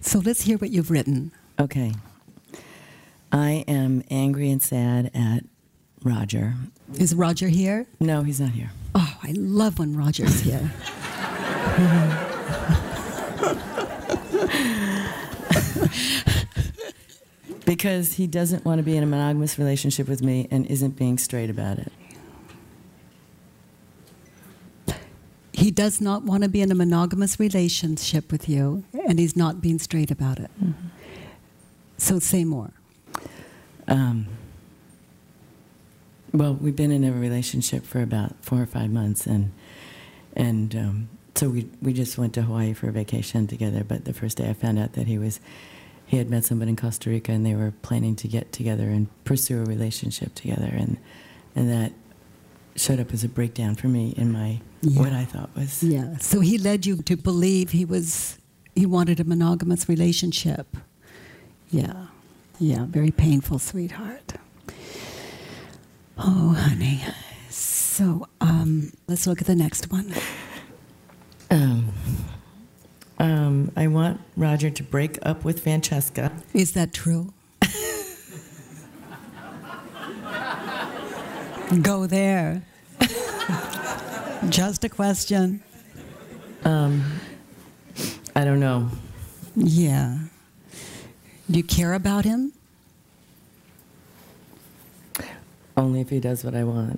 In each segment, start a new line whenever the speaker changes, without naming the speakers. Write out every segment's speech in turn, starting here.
So let's hear what you've written.
Okay. I am angry and sad at Roger.
Is Roger here?
No, he's not here.
Oh, I love when Roger's here.
Because he doesn't want to be in a monogamous relationship with me and isn't being straight about it.
He does not want to be in a monogamous relationship with you, and he's not being straight about it. Mm-hmm. So say more.
Well, we've been in a relationship for about 4 or 5 months, and so we just went to Hawaii for a vacation together. But the first day I found out that he had met somebody in Costa Rica, and they were planning to get together and pursue a relationship together, and that showed up as a breakdown for me in my what I thought was.
Yeah. So he led you to believe he wanted a monogamous relationship. Yeah. Yeah. Very painful, sweetheart. Oh, honey. So let's look at the next one.
I want Roger to break up with Francesca.
Is that true? Go there. Just a question.
I don't know.
Yeah. Do you care about him?
Only if he does what I want.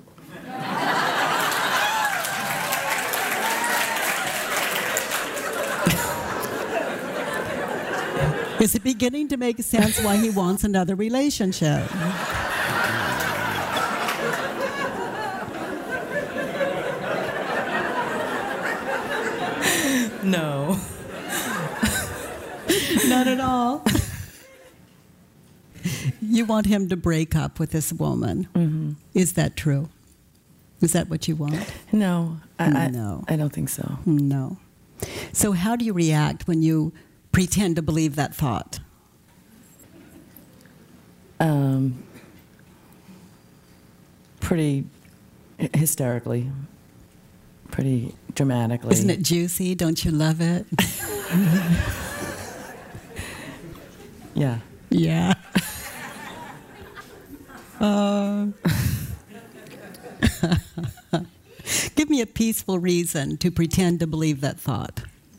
Is it beginning to make sense why he wants another relationship?
No.
Not at all. You want him to break up with this woman. Mm-hmm. Is that true? Is that what you want?
No.
No.
I don't think so.
No. So how do you react when you pretend to believe that thought?
Pretty hysterically. Pretty dramatically.
Isn't it juicy? Don't you love it?
Yeah.
Yeah. Give me a peaceful reason to pretend to believe that thought.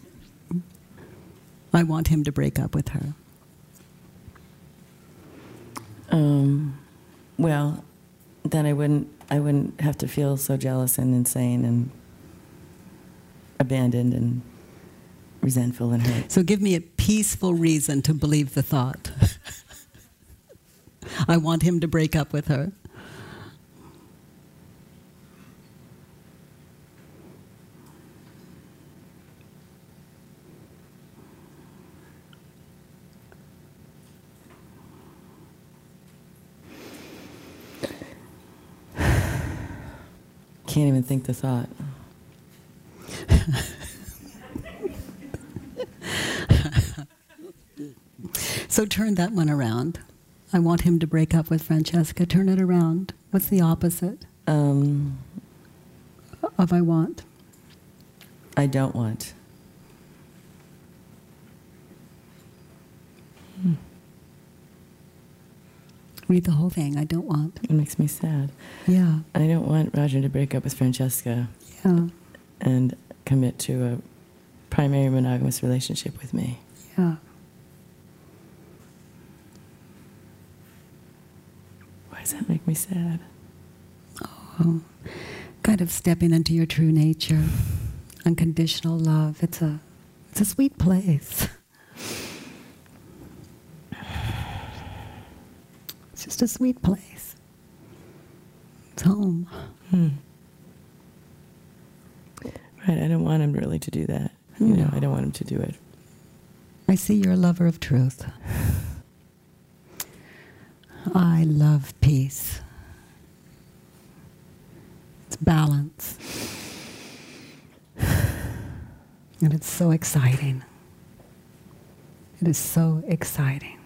I want him to break up with her.
Well, then I wouldn't have to feel so jealous and insane and abandoned and resentful and hurt.
So give me a peaceful reason to believe the thought. I want him to break up with her.
Can't even think the thought.
So turn that one around. I want him to break up with Francesca. Turn it around. What's the opposite of I want?
I don't want.
Read the whole thing. I don't want.
It makes me sad.
Yeah.
I don't want Roger to break up with Francesca.
Yeah.
And commit to a primary monogamous relationship with me.
Yeah.
Why does that make me sad?
Oh, kind of stepping into your true nature. Unconditional love. It's a sweet place. It's just a sweet place. It's home.
Right, I don't want him really to do that. You know, I don't want him to do it.
I see you're a lover of truth. I love peace. It's balance. And it's so exciting. It is so exciting.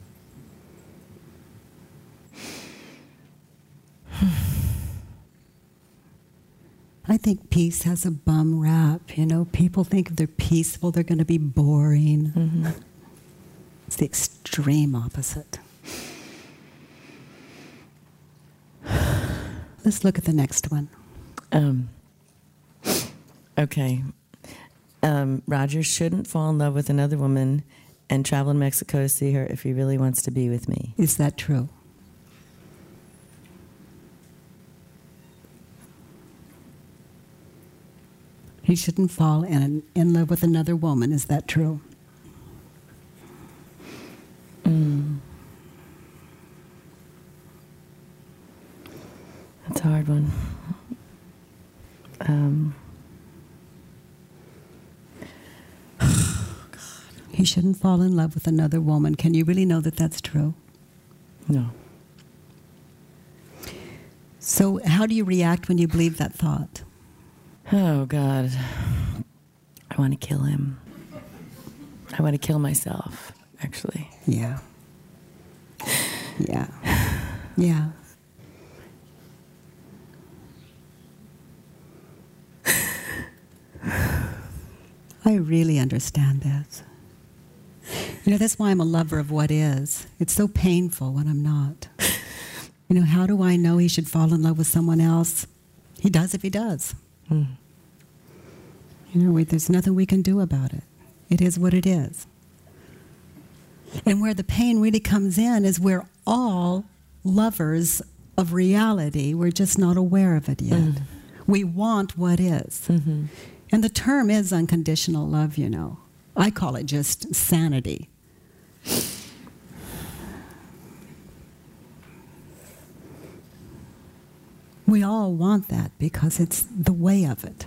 I think peace has a bum rap. You know, people think if they're peaceful, they're going to be boring. It's the extreme opposite. Let's look at the next one.
Okay. Roger shouldn't fall in love with another woman and travel to Mexico to see her if he really wants to be with me.
Is that true? He shouldn't fall in love with another woman. Is that true?
That's a hard one.
He shouldn't fall in love with another woman. Can you really know that that's true?
No.
So how do you react when you believe that thought?
Oh, God. I want to kill him. I want to kill myself, actually.
Yeah. Yeah. Yeah. I really understand that. You know, that's why I'm a lover of what is. It's so painful when I'm not. You know, how do I know he should fall in love with someone else? He does if he does. You know, there's nothing we can do about it. It is what it is. And where the pain really comes in is we're all lovers of reality. We're just not aware of it yet. We want what is. And the term is unconditional love, you know. I call it just sanity. We all want that because it's the way of it.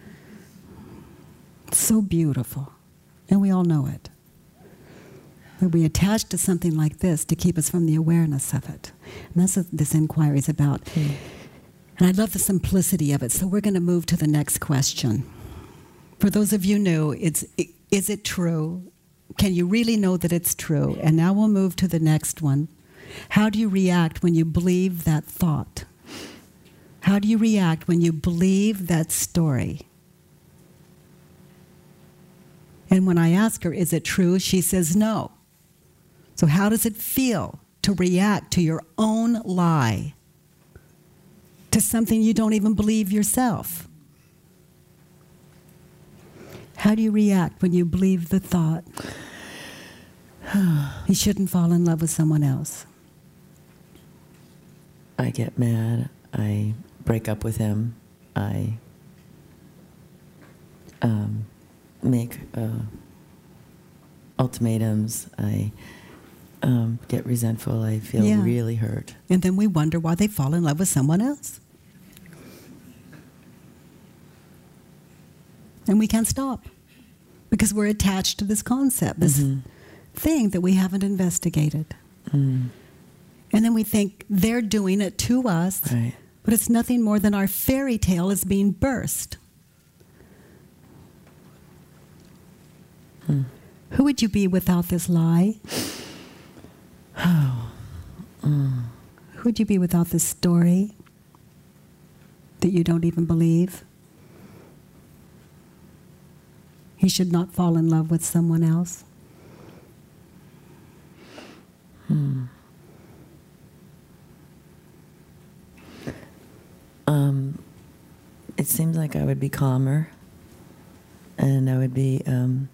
It's so beautiful. And we all know it. But we attach to something like this to keep us from the awareness of it. And that's what this inquiry is about. And I love the simplicity of it. So we're going to move to the next question. For those of you new, is it true? Can you really know that it's true? And now we'll move to the next one. How do you react when you believe that thought? How do you react when you believe that story? And when I ask her, is it true? She says no. So how does it feel to react to your own lie? To something you don't even believe yourself? How do you react when you believe the thought, he shouldn't fall in love with someone else?
I get mad. I break up with him. I make ultimatums. I get resentful. I feel really hurt.
And then we wonder why they fall in love with someone else. And we can't stop because we're attached to this concept, this thing that we haven't investigated. And then we think they're doing it to us,
right.
But it's nothing more than our fairy tale is being burst. Who would you be without this lie? Who would you be without this story that you don't even believe? He should not fall in love with someone else.
It seems like I would be calmer, and I would be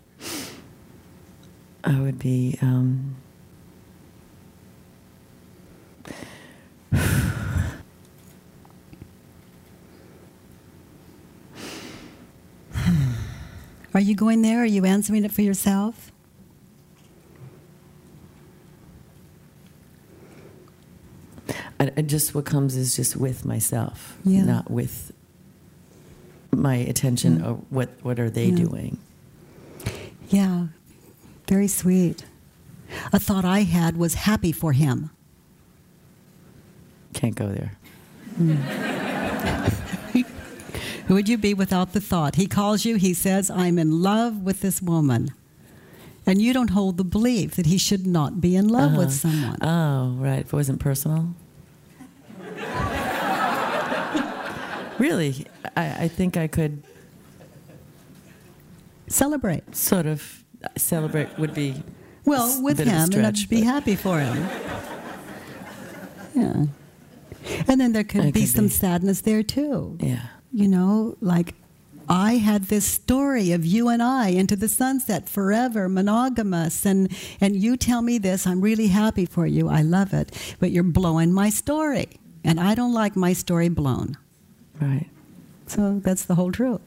Are you going there? Are you answering it for yourself?
just what comes is just with myself,
Yeah.
not with my attention. Or what are they doing?
Yeah, very sweet. A thought I had was happy for him.
Can't go there.
Who would you be without the thought? He calls you, he says, I'm in love with this woman. And you don't hold the belief that he should not be in love with someone.
Oh, right. If it wasn't personal? Really, I think I could
Celebrate.
sort of celebrate would be...
Well, with
bit of a
him, and
stretch,
I'd be
but-
happy for him. Yeah. And then there could
It
be
could
some
be.
sadness there too.
Yeah.
You know, like I had this story of you and I into the sunset, forever, monogamous, and you tell me this, I'm really happy for you, I love it, but you're blowing my story, and I don't like my story blown.
Right.
So that's the whole truth.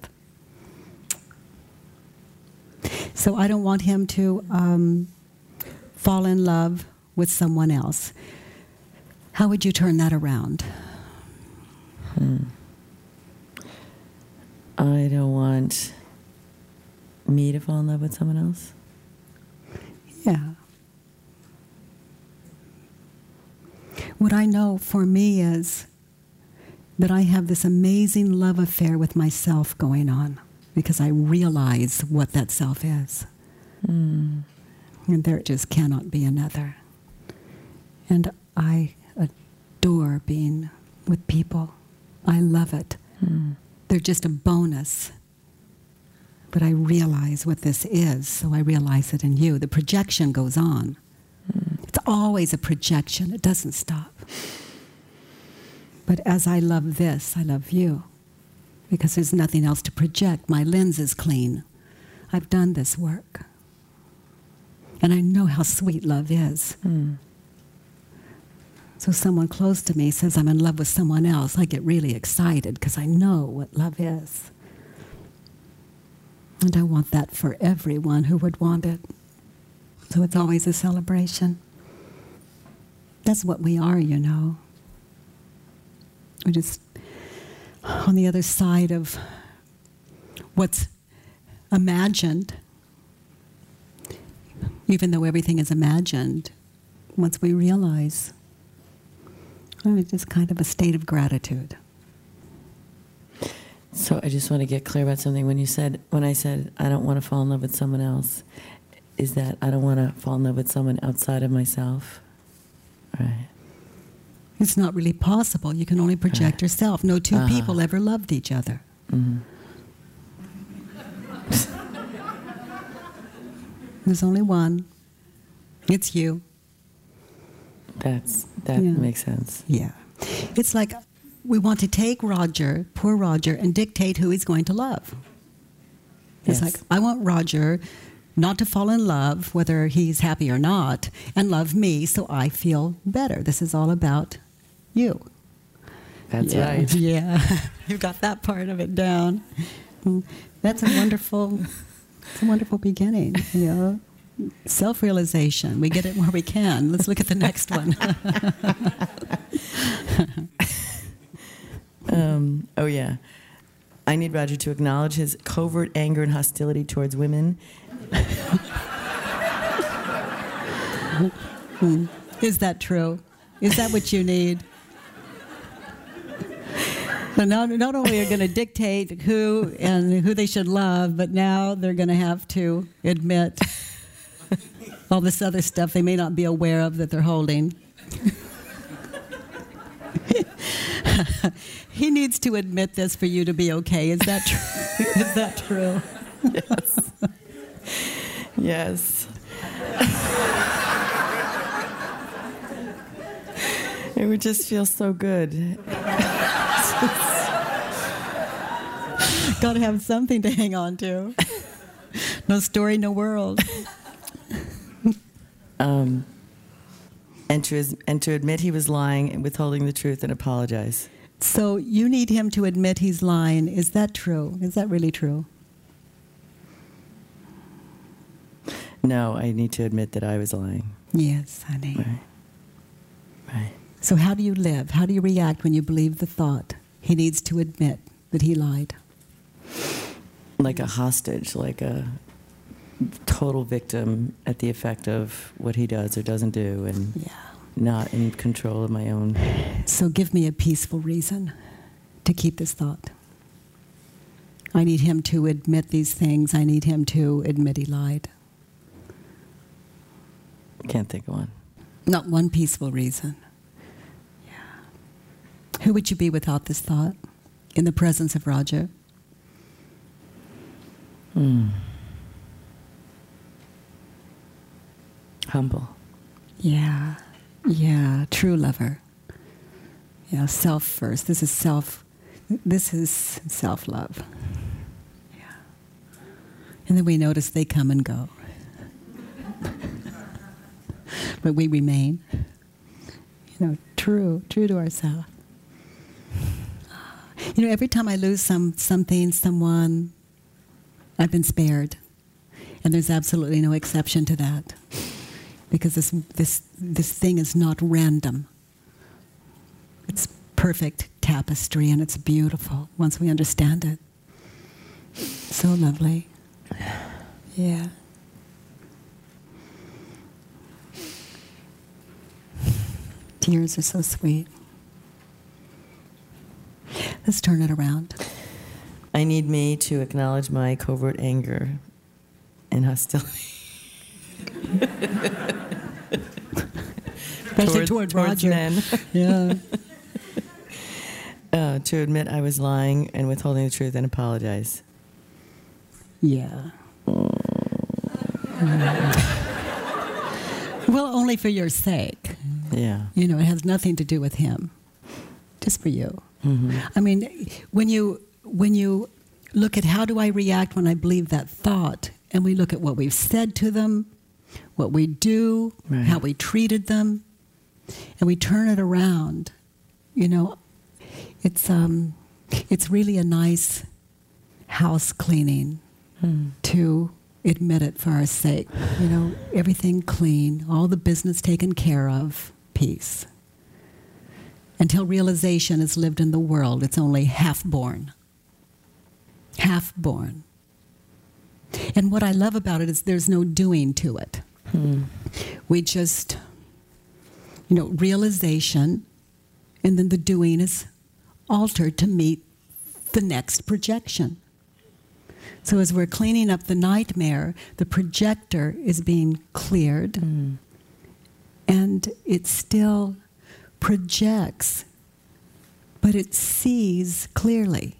So I don't want him to fall in love with someone else. How would you turn that around?
I don't want me to fall in love with someone else.
Yeah. What I know for me is that I have this amazing love affair with myself going on because I realize what that self is. And there just cannot be another. And I adore being with people. I love it. They're just a bonus. But I realize what this is, so I realize it in you. The projection goes on. It's always a projection. It doesn't stop. But as I love this, I love you. Because there's nothing else to project. My lens is clean. I've done this work. And I know how sweet love is. So someone close to me says I'm in love with someone else, I get really excited because I know what love is. And I want that for everyone who would want it. So it's always a celebration. That's what we are, you know. We're just on the other side of what's imagined. Even though everything is imagined, once we realize, it's just kind of a state of gratitude.
So I just want to get clear about something. When I said I don't want to fall in love with someone else, is that I don't want to fall in love with someone outside of myself? Right.
It's not really possible. You can only project yourself. No two people ever loved each other. There's only one. It's you.
That
Yeah.
makes sense.
Yeah. It's like we want to take Roger, poor Roger, and dictate who he's going to love. It's
Yes.
like, I want Roger not to fall in love, whether he's happy or not, and love me so I feel better. This is all about you.
That's
Yeah.
right.
Yeah. You got that part of it down. That's a wonderful beginning, you know. Self-realization. We get it where we can. Let's look at the next one.
Oh, yeah. I need Roger to acknowledge his covert anger and hostility towards women.
Is that true? Is that what you need? So not only are going to dictate who they should love, but now they're going to have to admit all this other stuff they may not be aware of that they're holding. He needs to admit this for you to be okay. Is that true? Is that true?
Yes. It would just feel so good.
Got to have something to hang on to. No story, no world.
And to admit he was lying and withholding the truth and apologize.
So you need him to admit he's lying. Is that true? Is that really true?
No, I need to admit that I was lying.
Yes, honey.
Right.
So how do you live? How do you react when you believe the thought? He needs to admit that he lied.
Like a hostage, like a total victim at the effect of what he does or doesn't do, and
Yeah.
not in control of my own.
So give me a peaceful reason to keep this thought. I need him to admit these things. I need him to admit he lied.
Can't think of one.
Not one peaceful reason. Yeah. Who would you be without this thought in the presence of Roger?
Humble.
Yeah, true lover. Yeah, self first. This is self-love. Yeah. And then we notice they come and go. But we remain, true to ourselves. Every time I lose something, someone, I've been spared. And there's absolutely no exception to that. Because this thing is not random. It's perfect tapestry, and it's beautiful once we understand it. So lovely. Yeah. Tears are so sweet. Let's turn it around.
I need me to acknowledge my covert anger and hostility.
Especially toward Roger.
Men.
Yeah.
To admit I was lying and withholding the truth and apologize.
Yeah. Well, only for your sake.
Yeah.
It has nothing to do with him. Just for you.
Mm-hmm.
I mean, when you look at how do I react when I believe that thought, and we look at what we've said to them, what we do,
right.
How we treated them, and we turn it around, it's really a nice house cleaning to admit it for our sake. Everything clean, all the business taken care of, peace. Until realization is lived in the world, it's only half-born. Half-born. And what I love about it is there's no doing to it. We just, realization, and then the doing is altered to meet the next projection. So as we're cleaning up the nightmare, the projector is being cleared, and it still projects, but it sees clearly.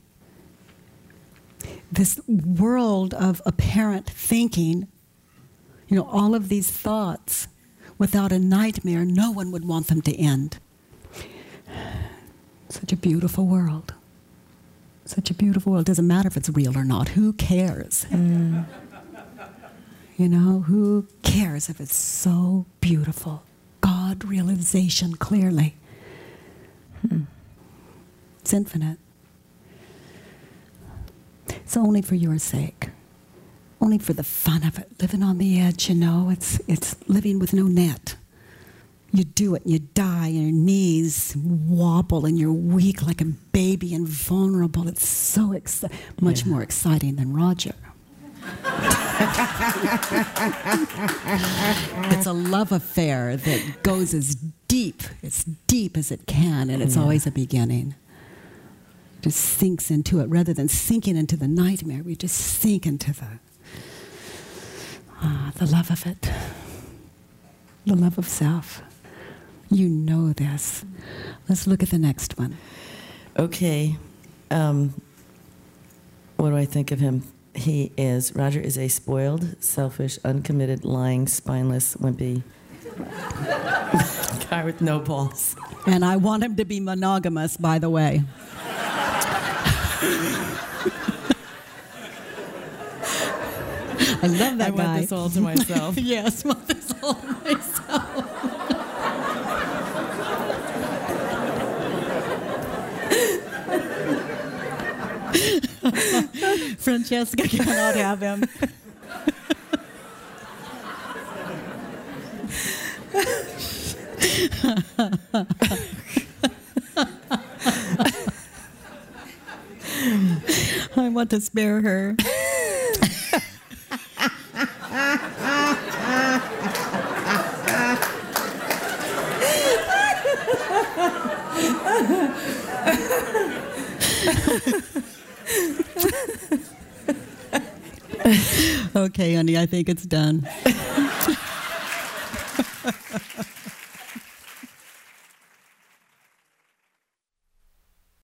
This world of apparent thinking, all of these thoughts, without a nightmare, no one would want them to end. Such a beautiful world. Such a beautiful world. Doesn't matter if it's real or not. Who cares? Who cares if it's so beautiful? God realization clearly. It's infinite. It's only for your sake. Only for the fun of it. Living on the edge, it's living with no net. You do it and you die and your knees wobble and you're weak like a baby and vulnerable. It's so much more exciting than Roger. It's a love affair that goes as deep as it can, and it's always a beginning. Just sinks into it rather than sinking into the nightmare. We just sink into the love of it, the love of self. You know this. Let's look at the next one.
Okay. What do I think of him? Roger is a spoiled, selfish, uncommitted, lying, spineless, wimpy guy with no balls.
And I want him to be monogamous, by the way. I love that guy.
I want this all to myself.
Yes, I want this all to myself. Francesca cannot have him. I want to spare her. Okay, honey, I think it's done.